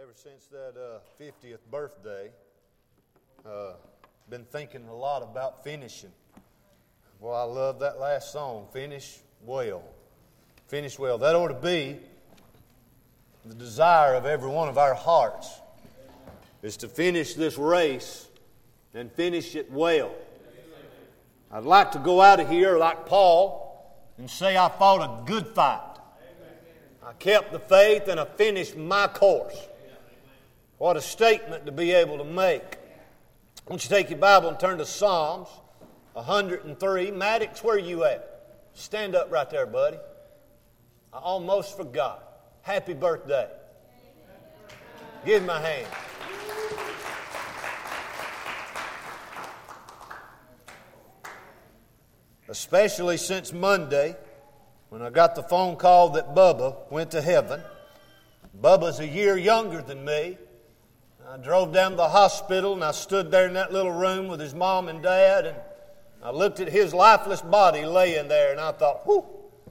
Ever since that 50th birthday, been thinking a lot about finishing. Well, I love that last song, Finish Well. Finish well. That ought to be the desire of every one of our hearts, is to finish this race and finish it well. I'd like to go out of here like Paul and say I fought a good fight. I kept the faith and I finished my course. What a statement to be able to make. I want you to take your Bible and turn to Psalms 103. Maddox, where are you at? Stand up right there, buddy. I almost forgot. Happy birthday. Give him a hand. Especially since Monday, when I got the phone call that Bubba went to heaven. Bubba's a year younger than me. I drove down to the hospital and I stood there in that little room with his mom and dad, and I looked at his lifeless body laying there, and I thought, whew,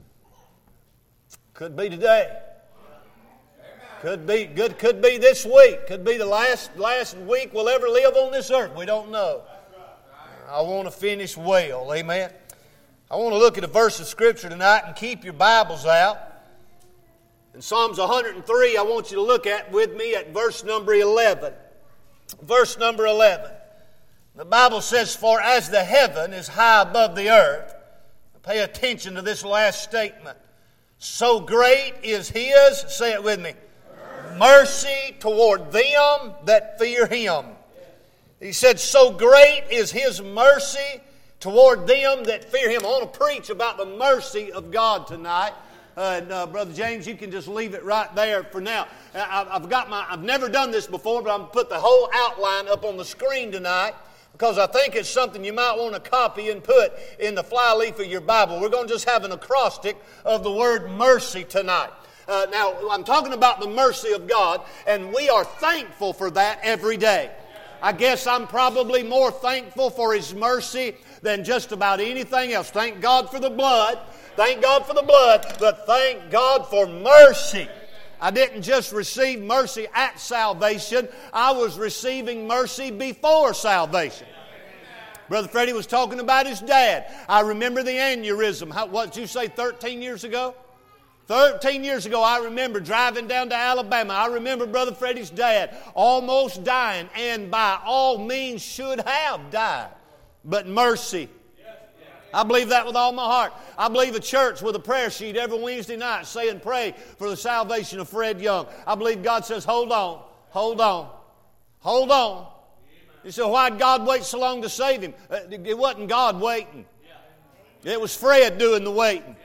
could be today. Could be this week. Could be the last week we'll ever live on this earth. We don't know. I want to finish well. Amen. I want to look at a verse of Scripture tonight, and keep your Bibles out. In Psalms 103, I want you to look at with me at verse number 11. Verse number 11. The Bible says, "For as the heaven is high above the earth," pay attention to this last statement, "so great is His," say it with me, "mercy toward them that fear Him." He said, so great is His mercy toward them that fear Him. I want to preach about the mercy of God tonight. Brother James, you can just leave it right there for now. I've never done this before, but I'm going to put the whole outline up on the screen tonight, because I think it's something you might want to copy and put in the flyleaf of your Bible. We're going to just have an acrostic of the word mercy tonight. Now, I'm talking about the mercy of God, and we are thankful for that every day. I guess I'm probably more thankful for His mercy than just about anything else. Thank God for the blood. Thank God for the blood, but thank God for mercy. I didn't just receive mercy at salvation. I was receiving mercy before salvation. Brother Freddie was talking about his dad. I remember the aneurysm. What did you say, 13 years ago? 13 years ago, I remember driving down to Alabama. I remember Brother Freddie's dad almost dying, and by all means should have died. But mercy. I believe that with all my heart. I believe a church with a prayer sheet every Wednesday night saying, "Pray for the salvation of Fred Young." I believe God says, hold on, hold on, hold on. You say, why did God wait so long to save him? It wasn't God waiting. It was Fred doing the waiting.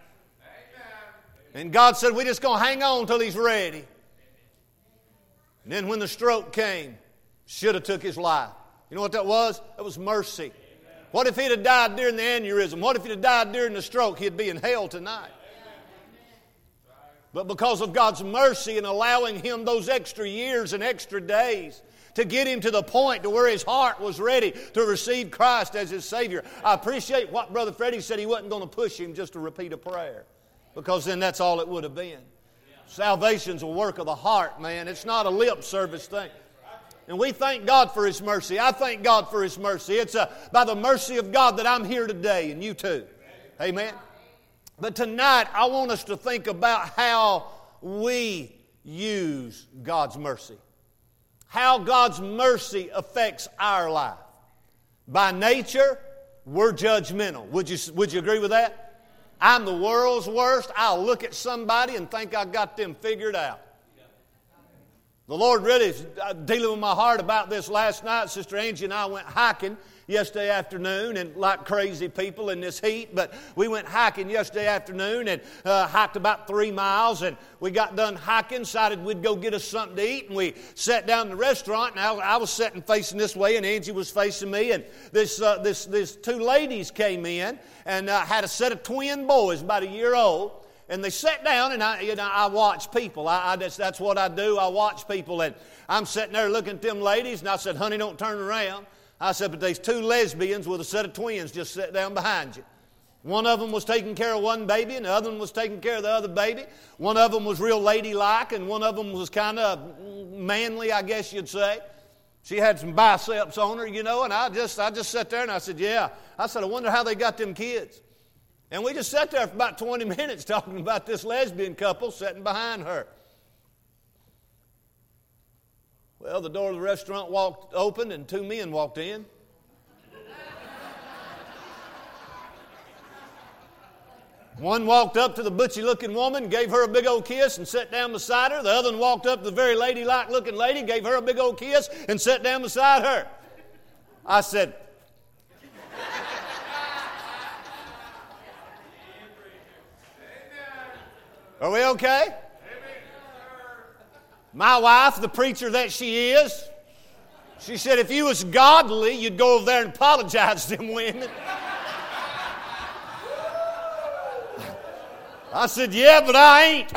And God said, we're just going to hang on until he's ready. And then when the stroke came, should have took his life. You know what that was? That was mercy. What if he'd have died during the aneurysm? What if he'd have died during the stroke? He'd be in hell tonight. But because of God's mercy and allowing him those extra years and extra days to get him to the point to where his heart was ready to receive Christ as his Savior. I appreciate what Brother Freddie said. He wasn't going to push him just to repeat a prayer, because then that's all it would have been. Salvation's a work of the heart, man. It's not a lip service thing. And we thank God for His mercy. I thank God for His mercy. It's by the mercy of God that I'm here today, and you too. Amen. But tonight, I want us to think about how we use God's mercy. How God's mercy affects our life. By nature, we're judgmental. Would you agree with that? I'm the world's worst. I'll look at somebody and think I got them figured out. The Lord really is dealing with my heart about this last night. Sister Angie and I went hiking yesterday afternoon, and like crazy people in this heat, but we went hiking yesterday afternoon and hiked about 3 miles, and we got done hiking, decided we'd go get us something to eat, and we sat down in the restaurant, and I was sitting facing this way, and Angie was facing me, and this two ladies came in and had a set of twin boys about a year old. And they sat down, and I watch people. That's what I do. I watch people, and I'm sitting there looking at them ladies, and I said, "Honey, don't turn around." I said, "But there's two lesbians with a set of twins just sitting down behind you." One of them was taking care of one baby, and the other one was taking care of the other baby. One of them was real ladylike, and one of them was kind of manly, I guess you'd say. She had some biceps on her, and I just sat there and I said, yeah. I said, I wonder how they got them kids. And we just sat there for about 20 minutes talking about this lesbian couple sitting behind her. Well, the door of the restaurant opened and 2 men walked in. One walked up to the butchy-looking woman, gave her a big old kiss and sat down beside her. The other one walked up to the very ladylike-looking lady, gave her a big old kiss and sat down beside her. I said, are we okay? My wife, the preacher that she is, she said, if you was godly, you'd go over there and apologize to them women. I said, yeah, but I ain't.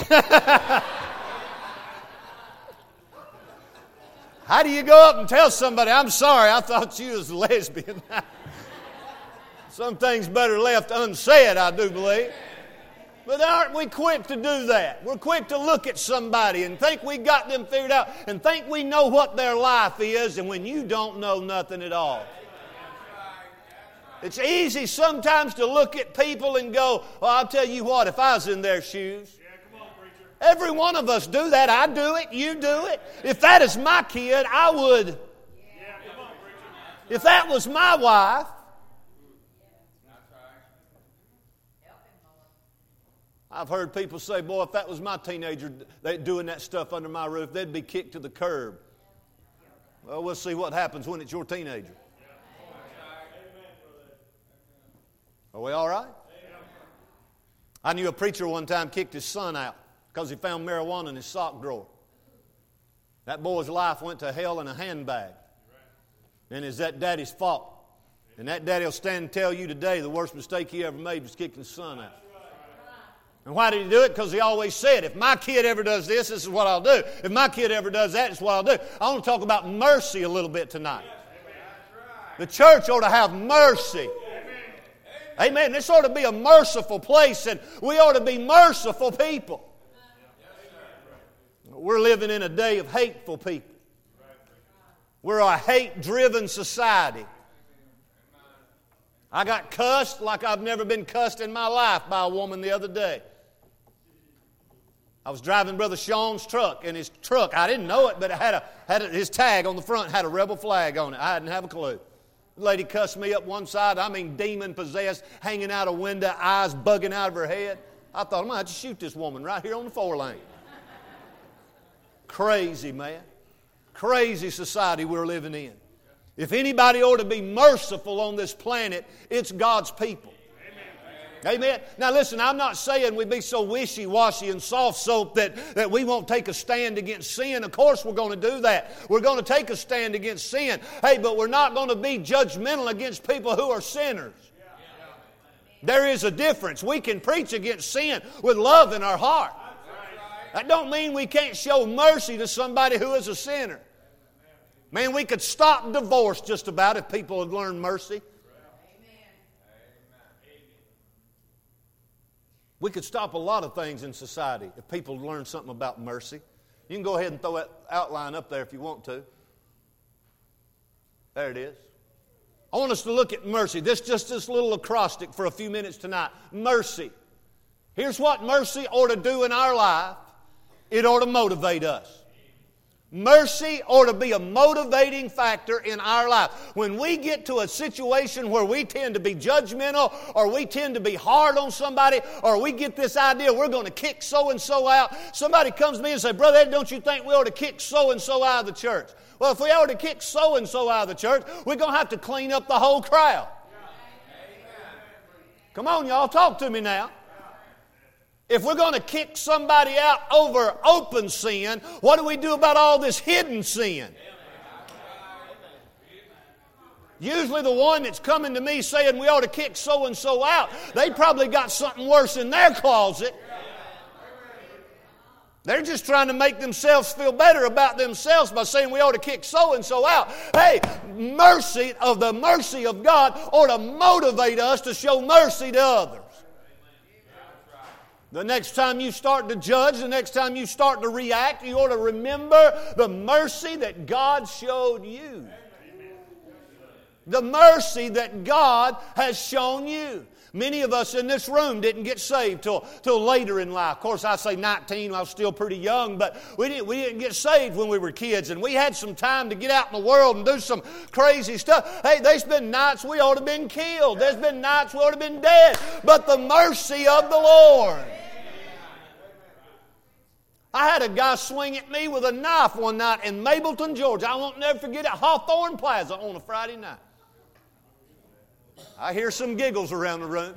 How do you go up and tell somebody, I'm sorry, I thought you was a lesbian? Some things better left unsaid, I do believe. But aren't we quick to do that? We're quick to look at somebody and think we got them figured out and think we know what their life is, and when you don't know nothing at all. It's easy sometimes to look at people and go, well, I'll tell you what, if I was in their shoes. Yeah, come on, preacher. Every one of us do that. I do it. You do it. If that is my kid, I would. Yeah, come on, preacher. If that was my wife. I've heard people say, boy, if that was my teenager doing that stuff under my roof, they'd be kicked to the curb. Well, we'll see what happens when it's your teenager. Are we all right? I knew a preacher one time kicked his son out because he found marijuana in his sock drawer. That boy's life went to hell in a handbag. And it's that daddy's fault. And that daddy will stand and tell you today the worst mistake he ever made was kicking his son out. And why did he do it? Because he always said, if my kid ever does this, this is what I'll do. If my kid ever does that, this is what I'll do. I want to talk about mercy a little bit tonight. The church ought to have mercy. Amen. This ought to be a merciful place, and we ought to be merciful people. We're living in a day of hateful people. We're a hate-driven society. I got cussed like I've never been cussed in my life by a woman the other day. I was driving Brother Sean's truck, and his truck, I didn't know it, but it had his tag on the front had a rebel flag on it. I didn't have a clue. The lady cussed me up one side, demon-possessed, hanging out a window, eyes bugging out of her head. I thought, I'm going to have to shoot this woman right here on the 4-lane. Crazy, man. Crazy society we're living in. If anybody ought to be merciful on this planet, it's God's people. Amen. Now listen, I'm not saying we be so wishy-washy and soft soap that we won't take a stand against sin. Of course we're going to do that. We're going to take a stand against sin. Hey, but we're not going to be judgmental against people who are sinners. There is a difference. We can preach against sin with love in our heart. That don't mean we can't show mercy to somebody who is a sinner. Man, we could stop divorce just about if people had learned mercy. We could stop a lot of things in society if people learn something about mercy. You can go ahead and throw that outline up there if you want to. There it is. I want us to look at mercy. This little acrostic for a few minutes tonight. Mercy. Here's what mercy ought to do in our life. It ought to motivate us. Mercy ought to be a motivating factor in our life. When we get to a situation where we tend to be judgmental, or we tend to be hard on somebody, or we get this idea we're going to kick so-and-so out, somebody comes to me and says, Brother Ed, don't you think we ought to kick so-and-so out of the church? Well, if we ought to kick so-and-so out of the church, we're going to have to clean up the whole crowd. Come on, y'all, talk to me now. If we're going to kick somebody out over open sin, what do we do about all this hidden sin? Usually the one that's coming to me saying we ought to kick so-and-so out, they probably got something worse in their closet. They're just trying to make themselves feel better about themselves by saying we ought to kick so-and-so out. Hey, the mercy of God ought to motivate us to show mercy to others. The next time you start to judge, the next time you start to react, you ought to remember the mercy that God showed you. The mercy that God has shown you. Many of us in this room didn't get saved till later in life. Of course, I say 19, I was still pretty young, but we didn't get saved when we were kids, and we had some time to get out in the world and do some crazy stuff. Hey, there's been nights we ought to have been killed. There's been nights we ought to have been dead. But the mercy of the Lord. I had a guy swing at me with a knife one night in Mableton, Georgia. I won't never forget it, Hawthorne Plaza on a Friday night. I hear some giggles around the room.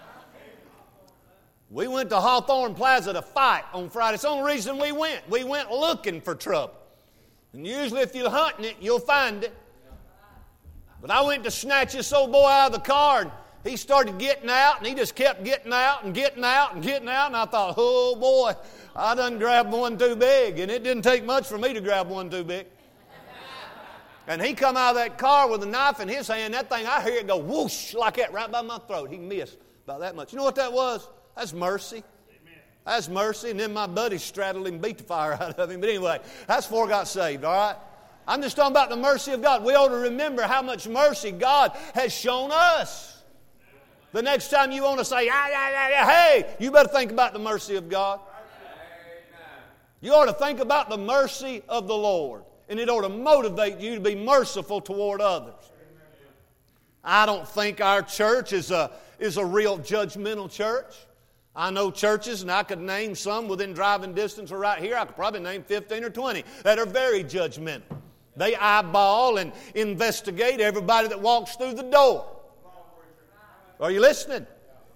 We went to Hawthorne Plaza to fight on Friday. It's the only reason we went. We went looking for trouble. And usually if you're hunting it, you'll find it. But I went to snatch this old boy out of the car, and he started getting out, and he just kept getting out and getting out and getting out. And I thought, oh boy, I done grabbed one too big. And it didn't take much for me to grab one too big. And he come out of that car with a knife in his hand. That thing, I hear it go whoosh like that right by my throat. He missed about that much. You know what that was? That's mercy. Amen. That's mercy. And then my buddy straddled him and beat the fire out of him. But anyway, that's before I got saved, all right? I'm just talking about the mercy of God. We ought to remember how much mercy God has shown us. The next time you want to say, hey, you better think about the mercy of God. You ought to think about the mercy of the Lord. And it ought to motivate you to be merciful toward others. I don't think our church is a real judgmental church. I know churches, and I could name some within driving distance or right here. I could probably name 15 or 20 that are very judgmental. They eyeball and investigate everybody that walks through the door. Are you listening?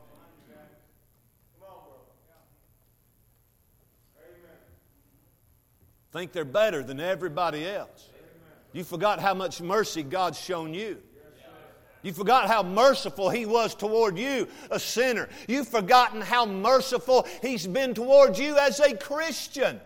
Think they're better than everybody else. You forgot how much mercy God's shown you. You forgot how merciful He was toward you, a sinner. You've forgotten how merciful He's been toward you as a Christian.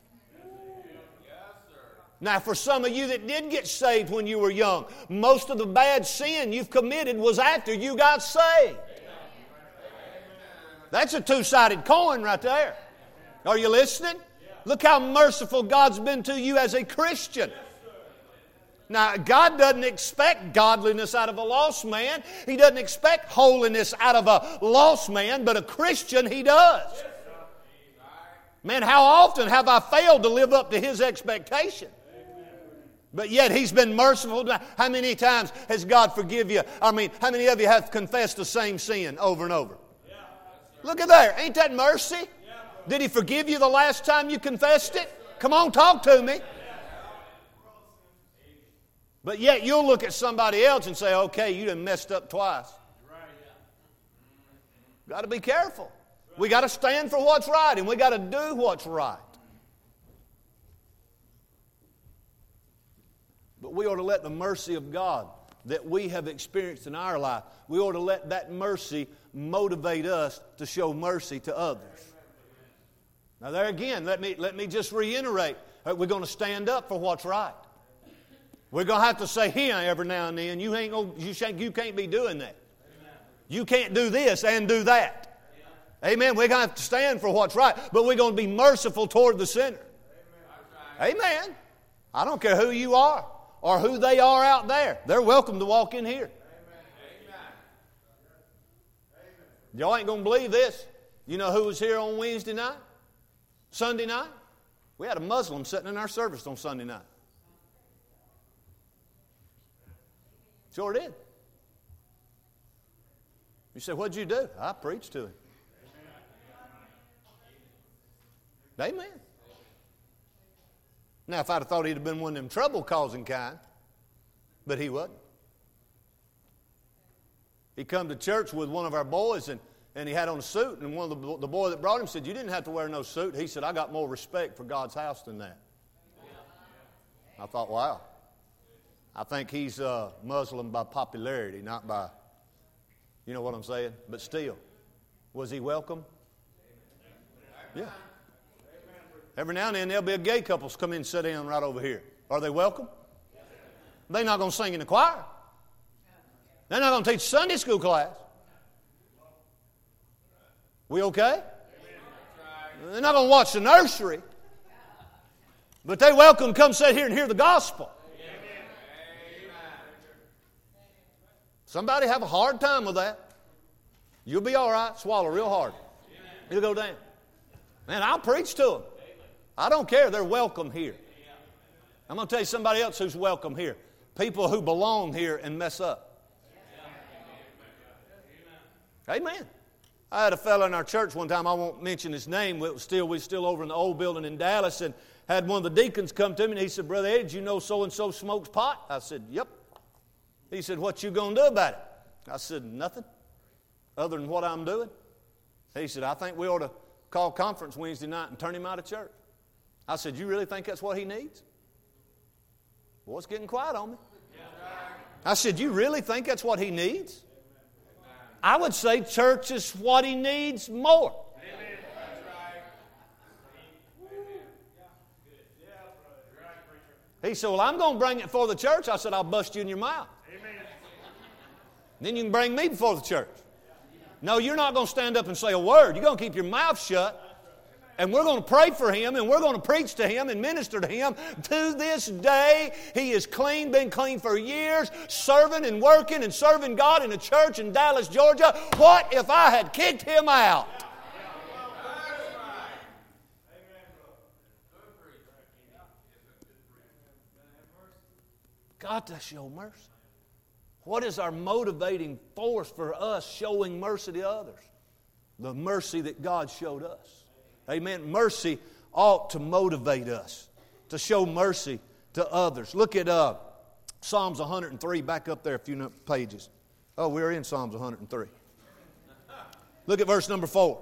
Now, for some of you that did get saved when you were young, most of the bad sin you've committed was after you got saved. That's a two-sided coin right there. Are you listening? Look how merciful God's been to you as a Christian. Now, God doesn't expect godliness out of a lost man. He doesn't expect holiness out of a lost man, but a Christian, He does. Man, how often have I failed to live up to His expectation? But yet He's been merciful. How many times has God forgive you? I mean, how many of you have confessed the same sin over and over? Look at there. Ain't that mercy? Did He forgive you the last time you confessed it? Come on, talk to me. But yet you'll look at somebody else and say, okay, you done messed up twice. Got to be careful. We got to stand for what's right, and we got to do what's right. But we ought to let the mercy of God that we have experienced in our life, we ought to let that mercy motivate us to show mercy to others. Now there again, let me just reiterate. We're going to stand up for what's right. We're going to have to say here every now and then. You can't be doing that. You can't do this and do that. Amen. We're going to have to stand for what's right, but we're going to be merciful toward the sinner. Amen. I don't care who you are or who they are out there. They're welcome to walk in here. Y'all ain't going to believe this. You know who was here on Wednesday night? Sunday night? We had a Muslim sitting in our service on Sunday night. Sure did. You say, what'd you do? I preached to him. Amen. Now, if I'd have thought he'd have been one of them trouble-causing kind, but he wasn't. He come to church with one of our boys, and he had on a suit, and one of the boy that brought him said, you didn't have to wear no suit. He said, I got more respect for God's house than that. I thought, wow. I think he's Muslim by popularity, not by, you know what I'm saying? But still, was he welcome? Yeah. Every now and then there'll be a gay couples come in and sit down right over here. Are they welcome? They're not going to sing in the choir. They're not going to teach Sunday school class. We okay? They're not going to watch the nursery. But they welcome to come sit here and hear the gospel. Somebody have a hard time with that. You'll be all right. Swallow real hard. It'll go down. Man, I'll preach to them. I don't care. They're welcome here. I'm going to tell you somebody else who's welcome here. People who belong here and mess up. Amen. I had a fellow in our church one time. I won't mention his name. We were still over in the old building in Dallas, and had one of the deacons come to me, and he said, "Brother Eddie, did you know so-and-so smokes pot?" I said, "Yep." He said, "What you going to do about it?" I said, "Nothing other than what I'm doing." He said, "I think we ought to call conference Wednesday night and turn him out of church." I said, "You really think that's what he needs?" Boy, it's getting quiet on me. I said, "You really think that's what he needs?" I would say church is what he needs more. He said, "Well, I'm going to bring it before the church." I said, "I'll bust you in your mouth. Then you can bring me before the church." No, you're not going to stand up and say a word. You're going to keep your mouth shut. And we're going to pray for him, and we're going to preach to him and minister to him. To this day, he is clean, been clean for years, serving and working and serving God in a church in Dallas, Georgia. What if I had kicked him out? Got to show mercy. What is our motivating force for us showing mercy to others? The mercy that God showed us. Amen. Mercy ought to motivate us to show mercy to others. Look at Psalms 103, back up there a few pages. Oh, we're in Psalms 103. Look at verse number 4.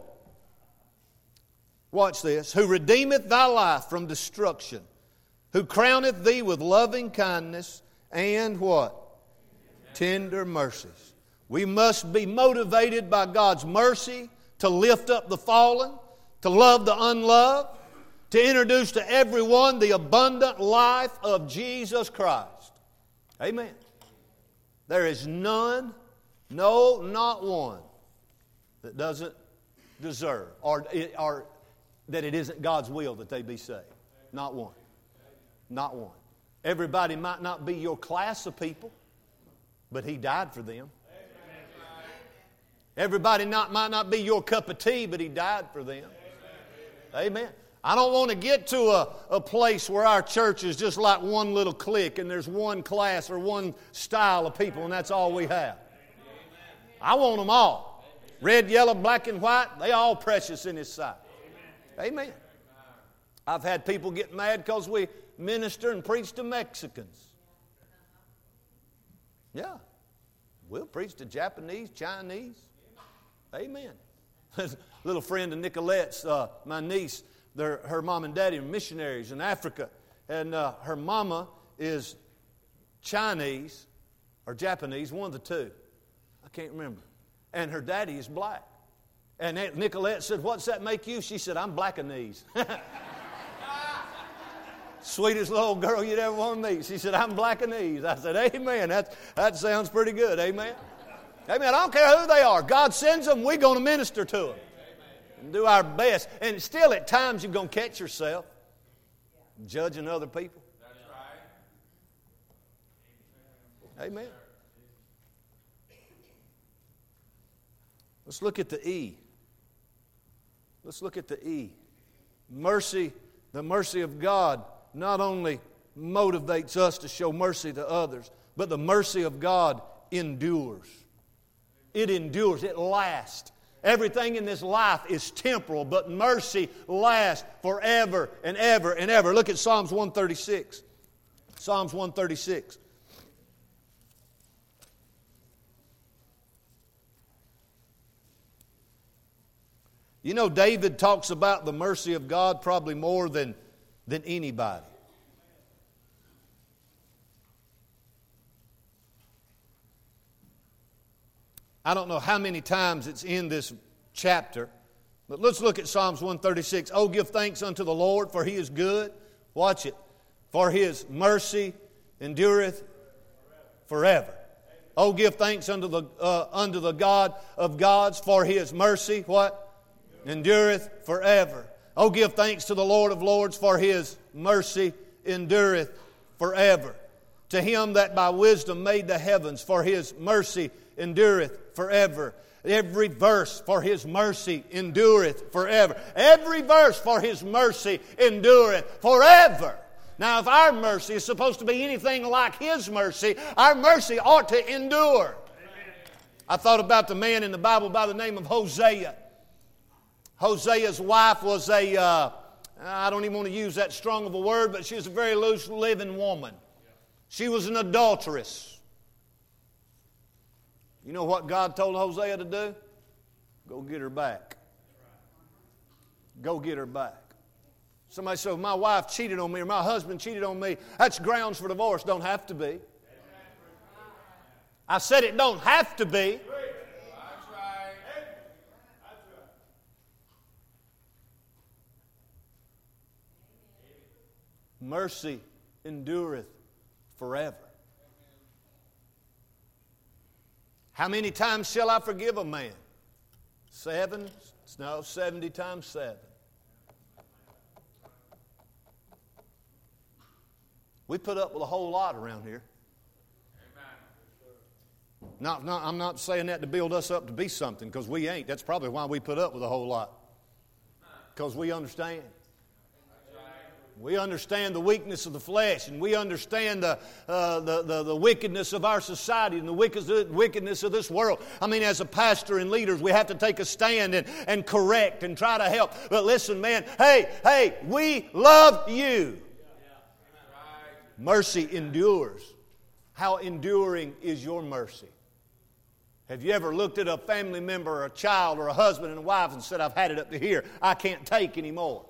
Watch this. "Who redeemeth thy life from destruction, who crowneth thee with loving kindness and" what? "Tender mercies." We must be motivated by God's mercy to lift up the fallen, to love the unloved, to introduce to everyone the abundant life of Jesus Christ. Amen. There is none, no, not one, that doesn't deserve or that it isn't God's will that they be saved. Not one. Not one. Everybody might not be your class of people, but He died for them. Everybody might not be your cup of tea, but He died for them. Amen. I don't want to get to a place where our church is just like one little clique and there's one class or one style of people and that's all we have. I want them all. Red, yellow, black, and white, they all precious in His sight. Amen. I've had people get mad because we minister and preach to Mexicans. Yeah. We'll preach to Japanese, Chinese. Amen. Little friend of Nicolette's, my niece, her mom and daddy are missionaries in Africa. And her mama is Chinese or Japanese, one of the two. I can't remember. And her daddy is black. And Nicolette said, "What's that make you?" She said, "I'm Blackanese." Sweetest little girl you'd ever want to meet. She said, "I'm Blackanese." I said, "Amen. That sounds pretty good." Amen. Amen. I don't care who they are. God sends them. We're going to minister to them. And do our best. And still at times you're going to catch yourself judging other people. That's right. Amen. Let's look at the E. Let's look at the E. Mercy, the mercy of God not only motivates us to show mercy to others, but the mercy of God endures. It endures. It lasts. Everything in this life is temporal, but mercy lasts forever and ever and ever. Look at Psalms 136. Psalms 136. You know, David talks about the mercy of God probably more than anybody. I don't know how many times it's in this chapter, but let's look at Psalms 136. "Oh, give thanks unto the Lord, for He is good." Watch it. "For His mercy endureth forever." "Oh, give thanks unto the God of gods, for His mercy," what? "Endureth forever." Oh, give thanks to the Lord of Lords, for His mercy endureth forever. To Him that by wisdom made the heavens, for His mercy endureth forever. Every verse, for His mercy endureth forever. Every verse, for His mercy endureth forever. Now, if our mercy is supposed to be anything like His mercy, our mercy ought to endure. I thought about the man in the Bible by the name of Hosea. Hosea's wife was I don't even want to use that strong of a word, but she was a very loose-living woman. She was an adulteress. You know what God told Hosea to do? Go get her back. Go get her back. Somebody said, my wife cheated on me or my husband cheated on me. That's grounds for divorce. Don't have to be. I said it don't have to be. Mercy endureth forever. How many times shall I forgive a man? 7? No, 70 times 7. We put up with a whole lot around here. I'm not saying that to build us up to be something, because we ain't. That's probably why we put up with a whole lot. Because we understand. We understand the weakness of the flesh, and we understand the wickedness of our society and the wickedness of this world. I mean, as a pastor and leaders, we have to take a stand and correct and try to help. But listen, man, hey, we love you. Mercy endures. How enduring is your mercy? Have you ever looked at a family member or a child or a husband and a wife and said, I've had it up to here. I can't take anymore?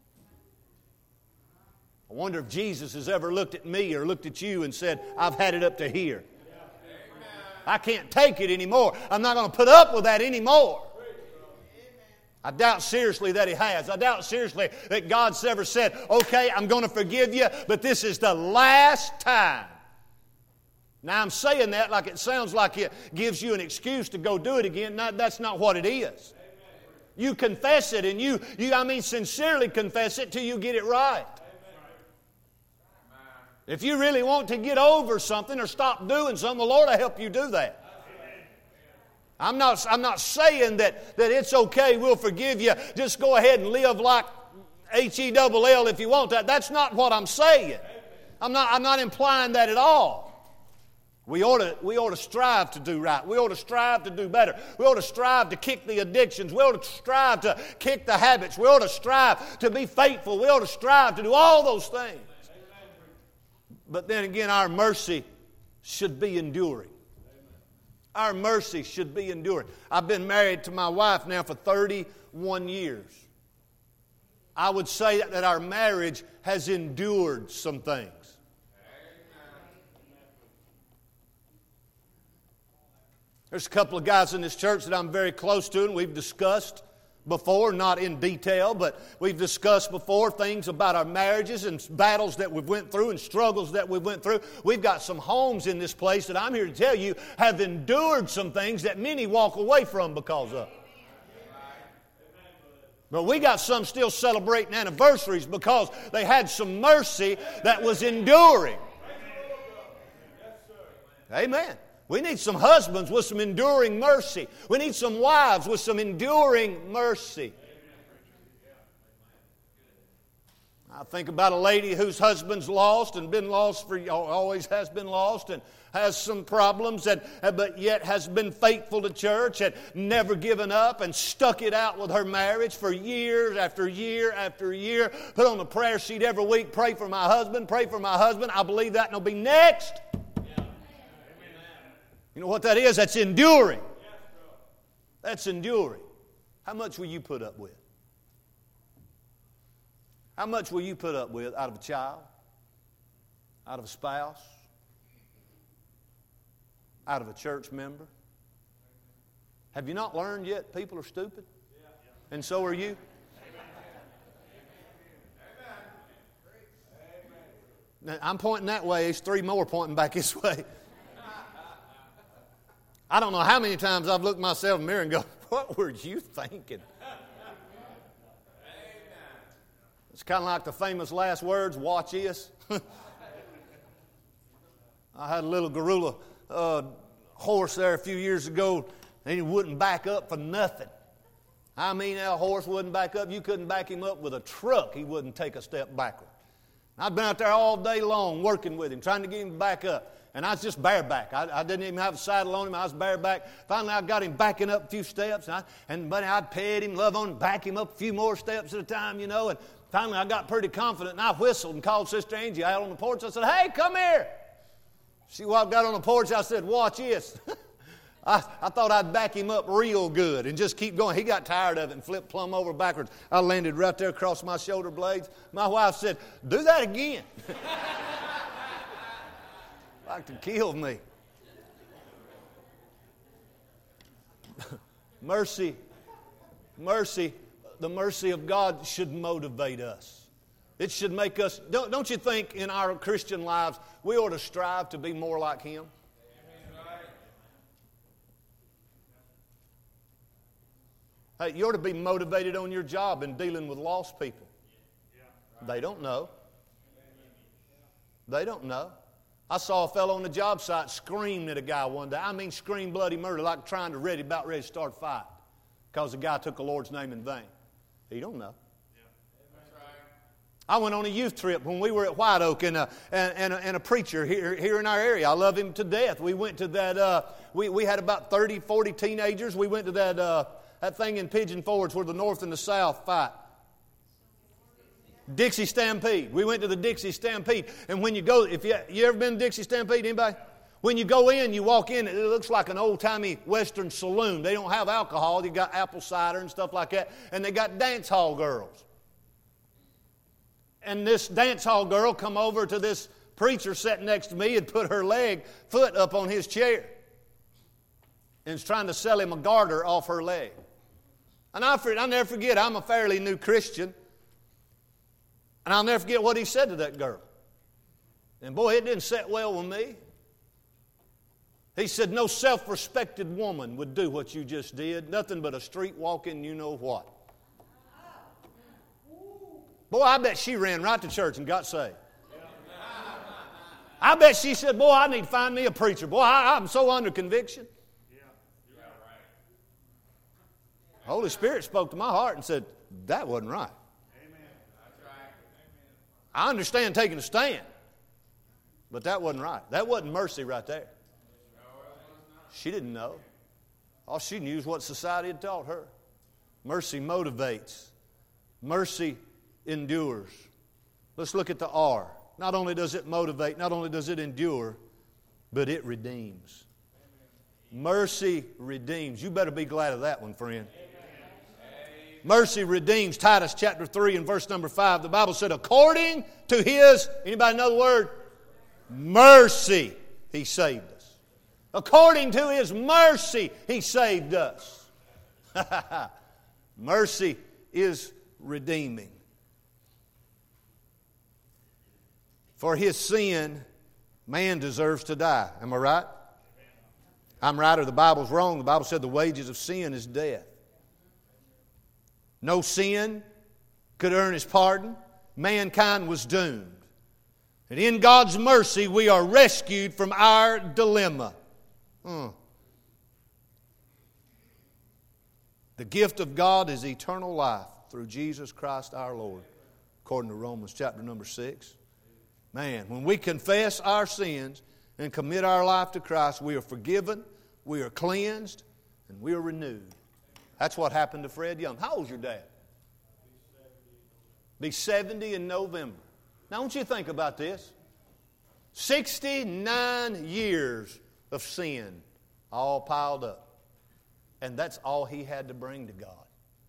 I wonder if Jesus has ever looked at me or looked at you and said, I've had it up to here. I can't take it anymore. I'm not going to put up with that anymore. I doubt seriously that He has. I doubt seriously that God's ever said, okay, I'm going to forgive you, but this is the last time. Now I'm saying that like it sounds like it gives you an excuse to go do it again. No, that's not what it is. You confess it, and you sincerely confess it till you get it right. If you really want to get over something or stop doing something, the Lord will help you do that. I'm not saying that it's okay, we'll forgive you. Just go ahead and live like H-E-double-L if you want that. That's not what I'm saying. I'm not implying that at all. We ought to strive to do right. We ought to strive to do better. We ought to strive to kick the addictions. We ought to strive to kick the habits. We ought to strive to be faithful. We ought to strive to do all those things. But then again, our mercy should be enduring. Our mercy should be enduring. I've been married to my wife now for 31 years. I would say that our marriage has endured some things. There's a couple of guys in this church that I'm very close to, and we've discussed before, not in detail, but we've discussed before things about our marriages and battles that we've went through and struggles that we've went through. We've got some homes in this place that I'm here to tell you have endured some things that many walk away from because of. But we got some still celebrating anniversaries because they had some mercy that was enduring. Amen. We need some husbands with some enduring mercy. We need some wives with some enduring mercy. I think about a lady whose husband's lost and been lost for always has been lost and has some problems, but yet has been faithful to church and never given up and stuck it out with her marriage for years after year after year. Put on the prayer sheet every week, pray for my husband, pray for my husband. I believe that and it'll be next. You know what that is? That's enduring. That's enduring. How much will you put up with? How much will you put up with out of a child? Out of a spouse? Out of a church member? Have you not learned yet people are stupid? And so are you? Now, I'm pointing that way. There's 3 more pointing back this way. I don't know how many times I've looked at myself in the mirror and go, what were you thinking? It's kind of like the famous last words, watch this. I had a little Garula horse there a few years ago, and he wouldn't back up for nothing. I mean, that horse wouldn't back up. You couldn't back him up with a truck. He wouldn't take a step backward. I'd been out there all day long working with him, trying to get him to back up. And I was just bareback. I didn't even have a saddle on him. I was bareback. Finally, I got him backing up a few steps. And I'd pet him, love on him, back him up a few more steps at a time, you know. And finally, I got pretty confident, and I whistled and called Sister Angie out on the porch. I said, hey, come here. She walked out on the porch. I said, watch this. I thought I'd back him up real good and just keep going. He got tired of it and flipped plumb over backwards. I landed right there across my shoulder blades. My wife said, do that again. Like to kill me. Mercy, the mercy of God should motivate us. It should make us, don't you think in our Christian lives we ought to strive to be more like Him? Hey, you ought to be motivated on your job in dealing with lost people. They don't know. They don't know. I saw a fellow on the job site scream at a guy one day. I mean, scream bloody murder, like trying to about ready to start a fight because the guy took the Lord's name in vain. He don't know. I went on a youth trip when we were at White Oak, and a preacher here in our area. I love him to death. We went to that. We had about 30, 40 teenagers. We went to that thing in Pigeon Forge where the North and the South fight. Dixie Stampede. We went to the Dixie Stampede. And when you go, if you ever been to Dixie Stampede, anybody? When you go in, you walk in, it looks like an old-timey Western saloon. They don't have alcohol. They got apple cider and stuff like that. And they got dance hall girls. And this dance hall girl come over to this preacher sitting next to me and put her foot up on his chair. And is trying to sell him a garter off her leg. And I'll never forget, I'm a fairly new Christian. And I'll never forget what he said to that girl. And boy, it didn't sit well with me. He said, no self-respected woman would do what you just did. Nothing but a street walking you know what. Boy, I bet she ran right to church and got saved. I bet she said, boy, I need to find me a preacher. Boy, I'm so under conviction. Holy Spirit spoke to my heart and said, that wasn't right. I understand taking a stand, but that wasn't right. That wasn't mercy right there. She didn't know. All she knew is what society had taught her. Mercy motivates. Mercy endures. Let's look at the R. Not only does it motivate, not only does it endure, but it redeems. Mercy redeems. You better be glad of that one, friend. Mercy redeems. Titus chapter 3 and verse number 5. The Bible said, according to His, anybody know the word? Mercy, He saved us. According to His mercy, He saved us. Mercy is redeeming. For his sin, man deserves to die. Am I right? I'm right or the Bible's wrong. The Bible said the wages of sin is death. No sin could earn His pardon. Mankind was doomed. And in God's mercy, we are rescued from our dilemma. The gift of God is eternal life through Jesus Christ our Lord, according to Romans chapter number 6. Man, when we confess our sins and commit our life to Christ, we are forgiven, we are cleansed, and we are renewed. That's what happened to Fred Young. How old's your dad? Be 70 in November. Now, I want you to think about this. 69 years of sin all piled up. And that's all he had to bring to God.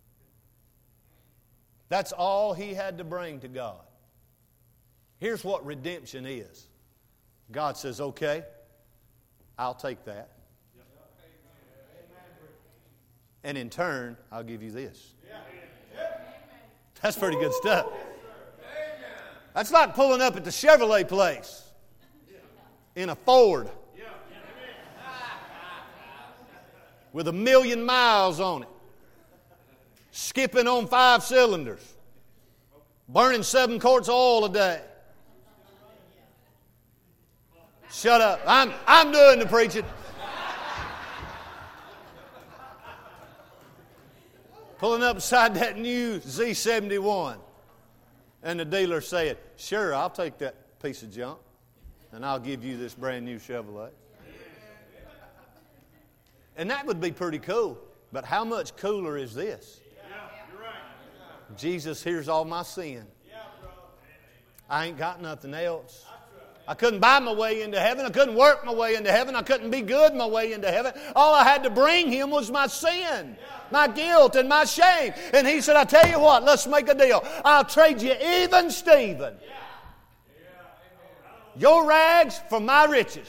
That's all he had to bring to God. Here's what redemption is. God says, okay, I'll take that. And in turn, I'll give you this. That's pretty good stuff. That's like pulling up at the Chevrolet place in a Ford with 1 million miles on it, skipping on 5 cylinders. Burning 7 quarts of oil a day. Shut up. I'm doing the preaching. Pulling up beside that new Z71. And the dealer said, sure, I'll take that piece of junk. And I'll give you this brand new Chevrolet. And that would be pretty cool. But how much cooler is this? Jesus hears all my sin. I ain't got nothing else. I couldn't buy my way into heaven. I couldn't work my way into heaven. I couldn't be good my way into heaven. All I had to bring Him was my sin, my guilt, and my shame. And He said, I tell you what, let's make a deal. I'll trade you even Stephen. Your rags for my riches.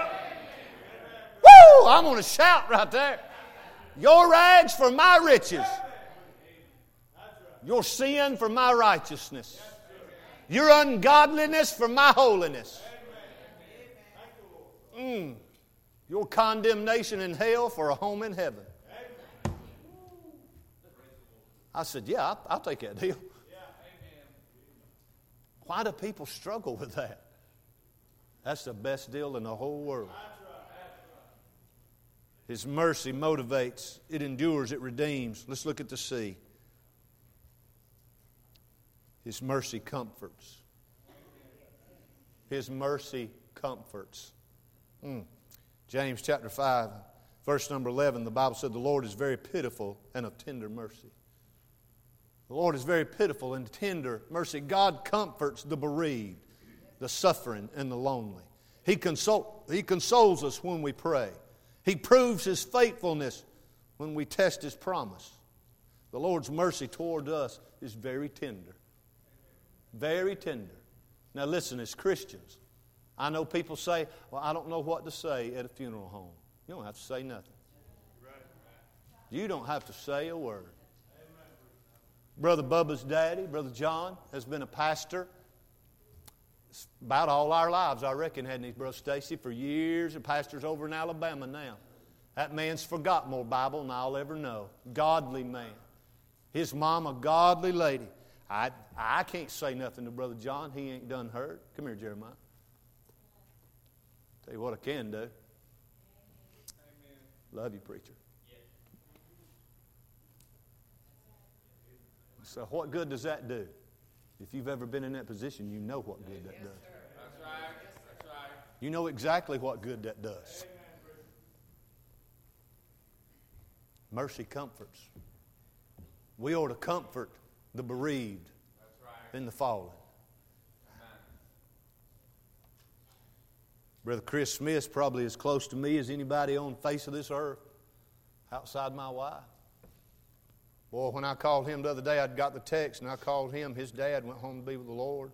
Woo! I'm going to shout right there. Your rags for my riches. Your sin for my righteousness. Your ungodliness for my holiness. Your condemnation in hell for a home in heaven. I said, yeah, I'll take that deal. Why do people struggle with that? That's the best deal in the whole world. His mercy motivates, it endures, it redeems. Let's look at the C. His mercy comforts. His mercy comforts. James chapter 5, verse number 11, the Bible said, the Lord is very pitiful and of tender mercy. The Lord is very pitiful and tender mercy. God comforts the bereaved, the suffering, and the lonely. He consoles us when we pray. He proves His faithfulness when we test His promise. The Lord's mercy toward us is very tender. Very tender. Now listen, as Christians, I know people say, well, I don't know what to say at a funeral home. You don't have to say nothing. You don't have to say a word. Brother Bubba's daddy, Brother John, has been a pastor about all our lives, I reckon, hadn't he, Brother Stacy, for years. A pastor's over in Alabama now. That man's forgot more Bible than I'll ever know. Godly man. His mom, a godly lady. I can't say nothing to Brother John. He ain't done hurt. Come here, Jeremiah. Tell you what I can do. Amen. Love you, preacher. So what good does that do? If you've ever been in that position, you know what good that does. That's right. That's right. You know exactly what good that does. Mercy comforts. We ought to comfort the bereaved and the fallen. Brother Chris Smith's probably as close to me as anybody on the face of this earth, outside my wife. Boy, when I called him the other day, I'd got the text, and I called him. His dad went home to be with the Lord.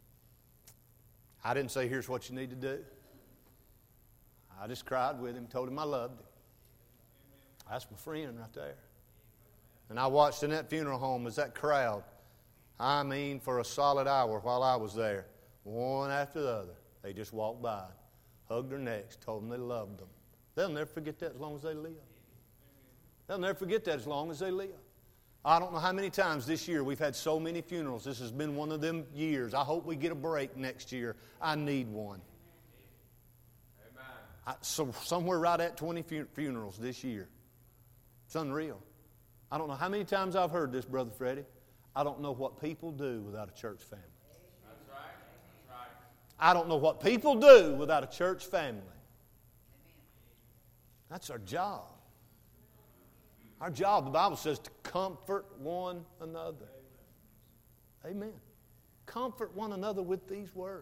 I didn't say, here's what you need to do. I just cried with him, told him I loved him. That's my friend right there. And I watched in that funeral home as that crowd, I mean, for a solid hour while I was there, one after the other, they just walked by, hugged their necks, told them they loved them. They'll never forget that as long as they live. They'll never forget that as long as they live. I don't know how many times this year we've had so many funerals. This has been one of them years. I hope we get a break next year. I need one. So somewhere right at 20 funerals this year. It's unreal. I don't know how many times I've heard this, Brother Freddie. I don't know what people do without a church family. That's right. That's right. I don't know what people do without a church family. That's our job. Our job, the Bible says, to comfort one another. Amen. Comfort one another with these words.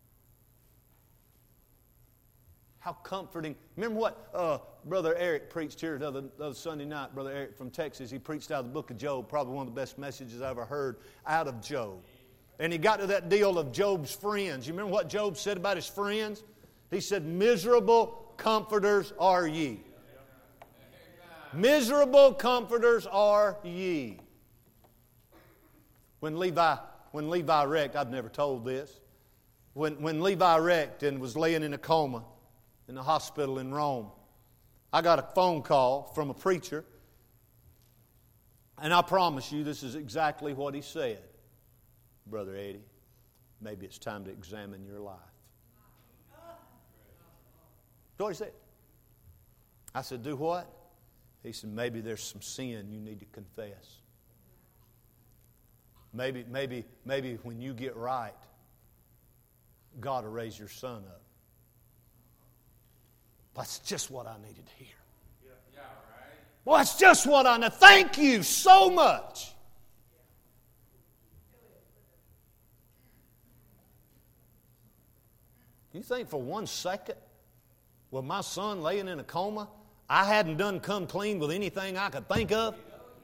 How comforting. Remember what Brother Eric preached here the other Sunday night. Brother Eric from Texas, he preached out of the book of Job, probably one of the best messages I ever heard out of Job. And he got to that deal of Job's friends. You remember what Job said about his friends? He said, miserable comforters are ye. Miserable comforters are ye. When Levi wrecked, I've never told this. When Levi wrecked and was laying in a coma in the hospital in Rome, I got a phone call from a preacher, and I promise you this is exactly what he said. Brother Eddie, maybe it's time to examine your life. That's what he said. I said, do what? He said, maybe there's some sin you need to confess. Maybe when you get right, God will raise your son up. That's just what I needed to hear. Yeah, right. Well, that's just what I need. Thank you so much. You think for 1 second, with my son laying in a coma, I hadn't done come clean with anything I could think of?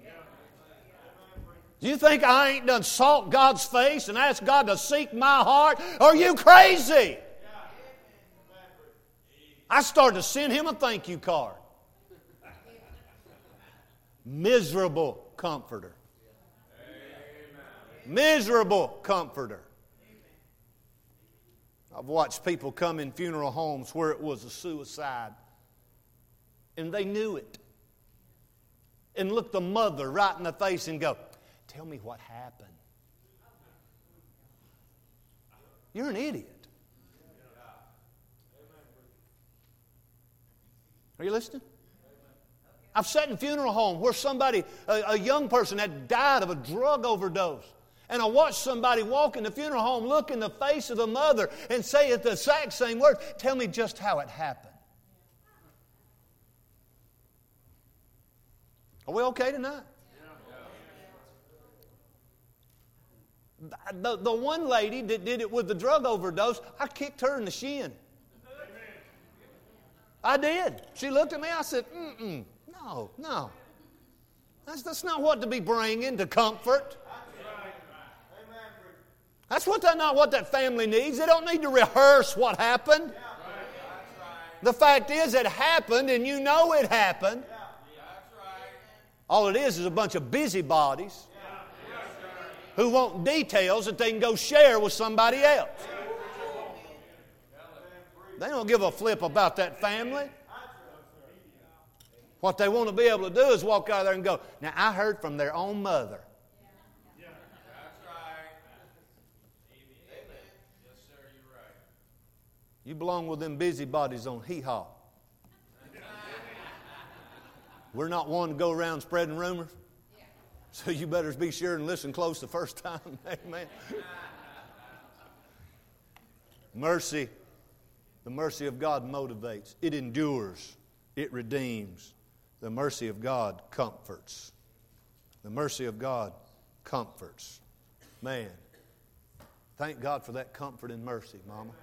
Do you think I ain't done sought God's face and asked God to seek my heart? Are you crazy? I started to send him a thank you card. Miserable comforter. Miserable comforter. I've watched people come in funeral homes where it was a suicide, and they knew it, and look the mother right in the face and go, tell me what happened. You're an idiot. Are you listening? I've sat in funeral home where somebody, a young person, had died of a drug overdose. And I watched somebody walk in the funeral home, look in the face of the mother, and say at the exact same words, tell me just how it happened. Are we okay tonight? The one lady that did it with the drug overdose, I kicked her in the shin. I did. She looked at me, I said, no. That's not what to be bringing to comfort. That's not what that family needs. They don't need to rehearse what happened. The fact is, it happened, and you know it happened. All it is a bunch of busybodies who want details that they can go share with somebody else. They don't give a flip about that family. What they want to be able to do is walk out there and go, now I heard from their own mother. You belong with them busybodies on hee-haw. We're not one to go around spreading rumors. So you better be sure and listen close the first time. Amen. Mercy. The mercy of God motivates. It endures. It redeems. The mercy of God comforts. The mercy of God comforts. Man, thank God for that comfort and mercy, Mama.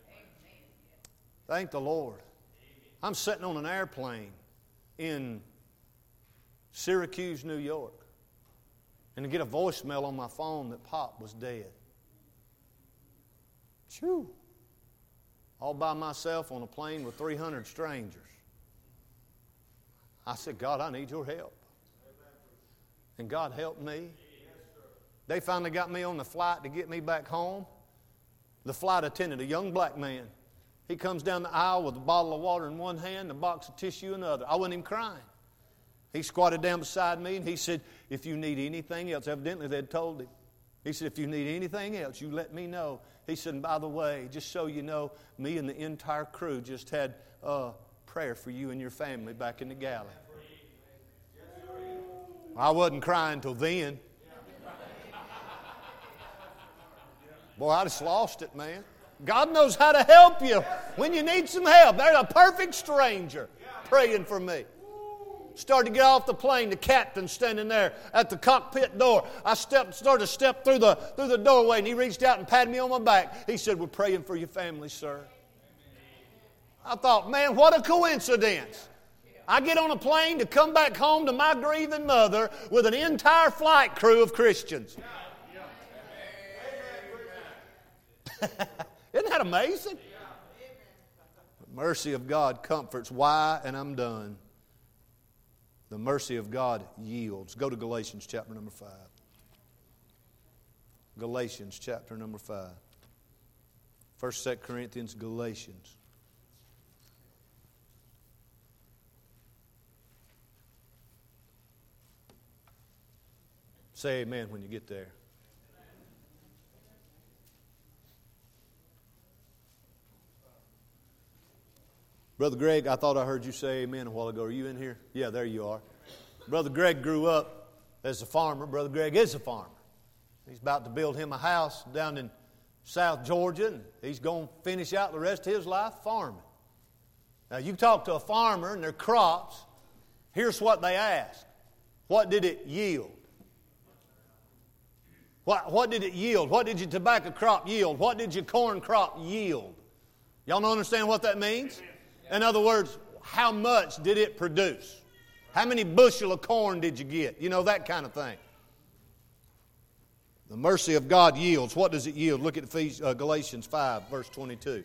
Thank the Lord. I'm sitting on an airplane in Syracuse, New York, and to get a voicemail on my phone that Pop was dead. Phew. All by myself on a plane with 300 strangers. I said, God, I need your help. And God helped me. They finally got me on the flight to get me back home. The flight attendant, a young black man, he comes down the aisle with a bottle of water in one hand and a box of tissue in the other. I wasn't even crying. He squatted down beside me and he said, if you need anything else, evidently they'd told him. He said, if you need anything else, you let me know. He said, and by the way, just so you know, me and the entire crew just had prayer for you and your family back in the galley. I wasn't crying till then. Boy, I just lost it, man. God knows how to help you when you need some help. There's a perfect stranger praying for me. Started to get off the plane, the captain standing there at the cockpit door. I started to step through the doorway, and he reached out and patted me on my back. He said, we're praying for your family, sir. I thought, man, what a coincidence. I get on a plane to come back home to my grieving mother with an entire flight crew of Christians. Isn't that amazing? The mercy of God comforts. Why? And I'm done. The mercy of God yields. Go to Galatians chapter number 5. Galatians chapter number 5. 1 Corinthians, Galatians. Say amen when you get there. Brother Greg, I thought I heard you say amen a while ago. Are you in here? Yeah, there you are. Brother Greg grew up as a farmer. Brother Greg is a farmer. He's about to build him a house down in South Georgia, and he's going to finish out the rest of his life farming. Now, you talk to a farmer and their crops, here's what they ask. What did it yield? What did it yield? What did your tobacco crop yield? What did your corn crop yield? Y'all don't understand what that means? In other words, how much did it produce? How many bushel of corn did you get? You know, that kind of thing. The mercy of God yields. What does it yield? Look at Galatians 5, verse 22.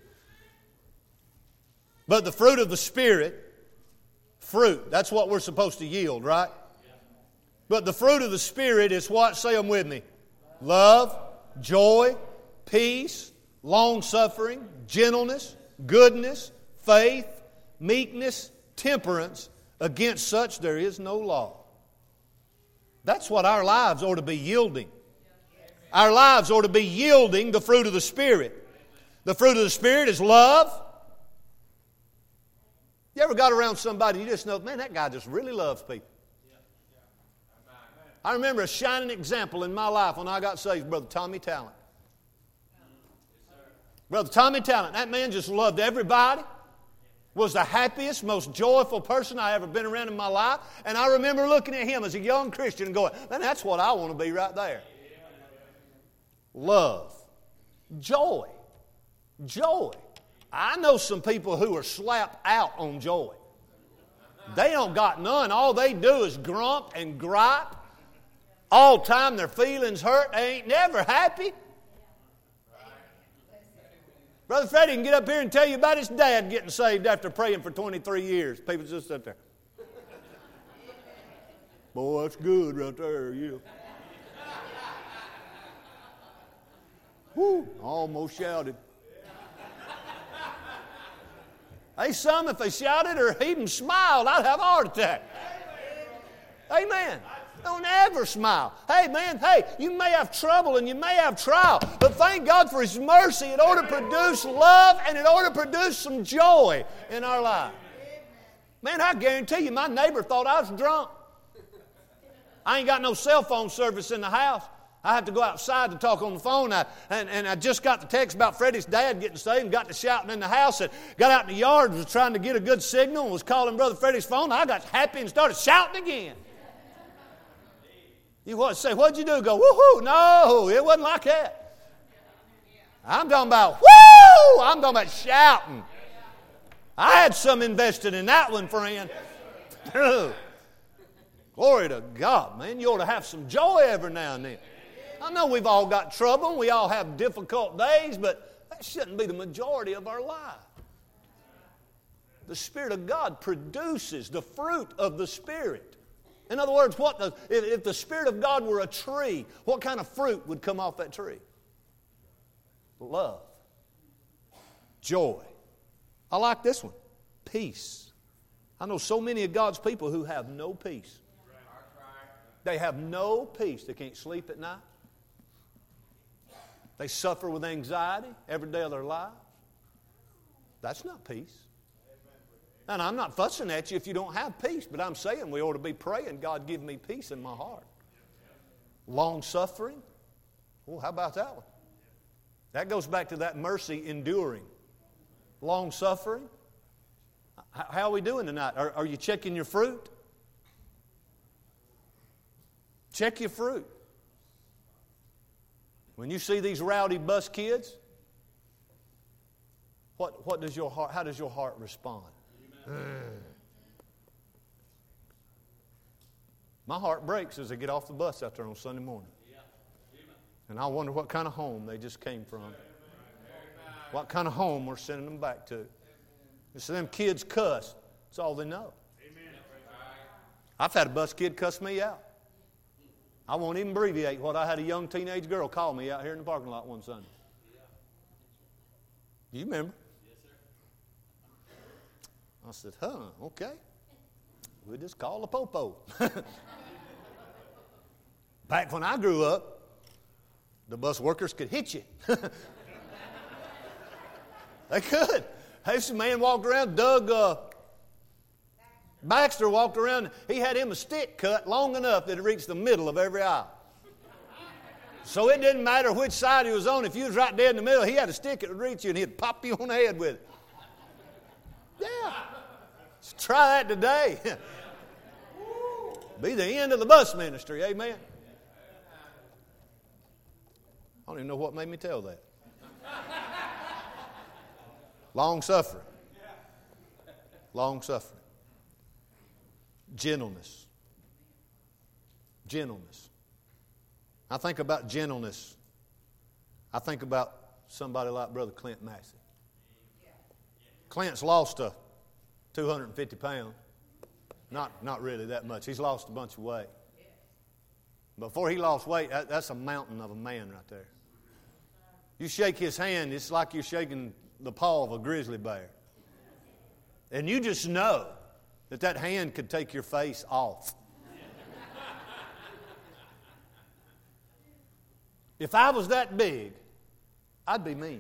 But the fruit of the Spirit, fruit, that's what we're supposed to yield, right? But the fruit of the Spirit is what? Say them with me. Love, joy, peace, long-suffering, gentleness, goodness, faith, meekness, temperance. Against such there is no law. That's what our lives ought to be yielding. Our lives ought to be yielding the fruit of the Spirit. The fruit of the Spirit is love. You ever got around somebody you just know, man, that guy just really loves people. I remember a shining example in my life when I got saved, Brother Tommy Talent. Brother Tommy Talent, that man just loved everybody. Was the happiest, most joyful person I ever been around in my life. And I remember looking at him as a young Christian and going, man, that's what I want to be right there. Love. Joy. Joy. I know some people who are slapped out on joy. They don't got none. All they do is grump and gripe. All the time their feelings hurt. They ain't never happy. Brother Freddie can get up here and tell you about his dad getting saved after praying for 23 years. People just sit there. Boy, that's good right there, yeah. Whoo, almost shouted. Hey, some, if they shouted or even smiled, I'd have a heart attack. Amen. Don't ever smile. Hey, man, you may have trouble and you may have trial, but thank God for His mercy. It ought to produce love and it ought to produce some joy in our life. Man, I guarantee you, my neighbor thought I was drunk. I ain't got no cell phone service in the house. I have to go outside to talk on the phone. And I just got the text about Freddie's dad getting saved and got to shouting in the house and got out in the yard and was trying to get a good signal and was calling Brother Freddie's phone. I got happy and started shouting again. You want to say, what'd you do? Go, woohoo. No, it wasn't like that. I'm talking about, woo! I'm talking about shouting. I had some invested in that one, friend. Glory to God, man. You ought to have some joy every now and then. I know we've all got trouble and we all have difficult days, but that shouldn't be the majority of our life. The Spirit of God produces the fruit of the Spirit. In other words, if the Spirit of God were a tree, what kind of fruit would come off that tree? Love. Joy. I like this one. Peace. I know so many of God's people who have no peace. They have no peace. They can't sleep at night. They suffer with anxiety every day of their lives. That's not peace. And I'm not fussing at you if you don't have peace, but I'm saying we ought to be praying, God, give me peace in my heart. Long-suffering. Oh, how about that one? That goes back to that mercy enduring. Long-suffering. How are we doing tonight? Are you checking your fruit? Check your fruit. When you see these rowdy bus kids, what does your heart? How does your heart respond? My heart breaks as they get off the bus out there on Sunday morning. And I wonder what kind of home they just came from. What kind of home we're sending them back to. So them kids cuss. That's all they know. I've had a bus kid cuss me out. I won't even abbreviate what I had a young teenage girl call me out here in the parking lot one Sunday. You remember? I said, okay. We'll just call the popo. Back when I grew up, the bus workers could hit you. They could. This man walked around, Doug Baxter walked around. He had him a stick cut long enough that it reached the middle of every aisle. So it didn't matter which side he was on. If you was right there in the middle, he had a stick that would reach you and he'd pop you on the head with it. Yeah. Let's try that today. Be the end of the bus ministry. Amen. I don't even know what made me tell that. Long suffering. Long suffering. Gentleness. Gentleness. I think about gentleness. I think about somebody like Brother Clint Massey. Clint's lost 250 pounds. Not really that much. He's lost a bunch of weight. Before he lost weight, that's a mountain of a man right there. You shake his hand, it's like you're shaking the paw of a grizzly bear. And you just know that hand could take your face off. If I was that big, I'd be mean.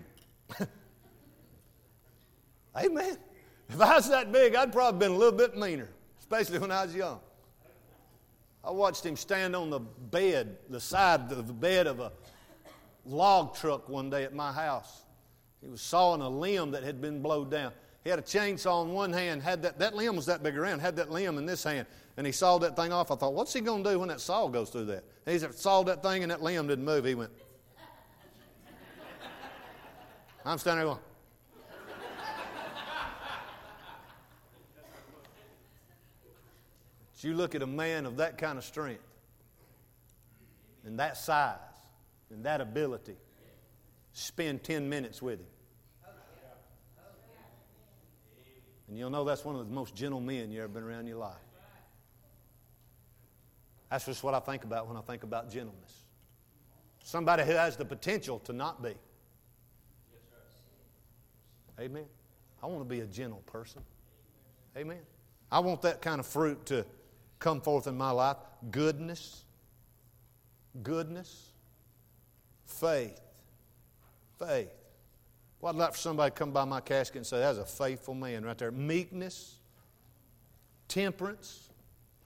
Amen. If I was that big, I'd probably been a little bit meaner, especially when I was young. I watched him stand on the bed, the side of the bed of a log truck one day at my house. He was sawing a limb that had been blowed down. He had a chainsaw in one hand, had that limb was that big around, had that limb in this hand, and he sawed that thing off. I thought, what's he going to do when that saw goes through that? And he sawed that thing and that limb didn't move. He went. I'm standing there going. But you look at a man of that kind of strength and that size and that ability, spend 10 minutes with him. And you'll know that's one of the most gentle men you ever been around in your life. That's just what I think about when I think about gentleness. Somebody who has the potential to not be. Amen. I want to be a gentle person. Amen. I want that kind of fruit to come forth in my life. Goodness. Goodness. Faith. Faith. Well, I'd like for somebody to come by my casket and say, that's a faithful man right there. Meekness, temperance,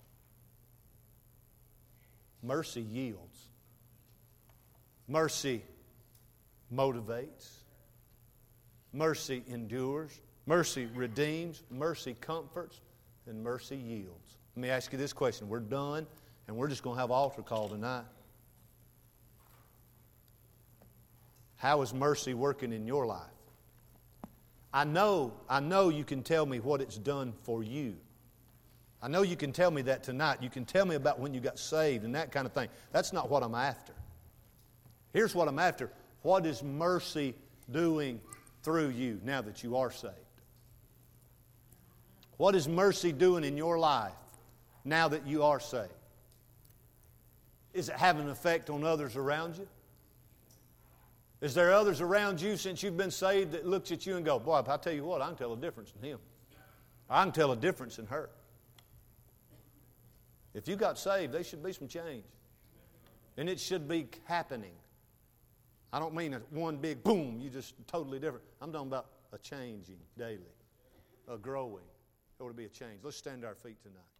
mercy yields. Mercy motivates. Mercy endures. Mercy redeems. Mercy comforts. And mercy yields. Let me ask you this question. We're done, and we're just going to have altar call tonight. How is mercy working in your life? I know you can tell me what it's done for you. I know you can tell me that tonight. You can tell me about when you got saved and that kind of thing. That's not what I'm after. Here's what I'm after. What is mercy doing through you now that you are saved? What is mercy doing in your life now that you are saved? Is it having an effect on others around you? Is there others around you since you've been saved that looks at you and go, boy, I tell you what, I can tell a difference in him. I can tell a difference in her. If you got saved, there should be some change. And it should be happening. I don't mean one big boom, you just totally different. I'm talking about a changing daily, a growing. There ought to be a change. Let's stand to our feet tonight.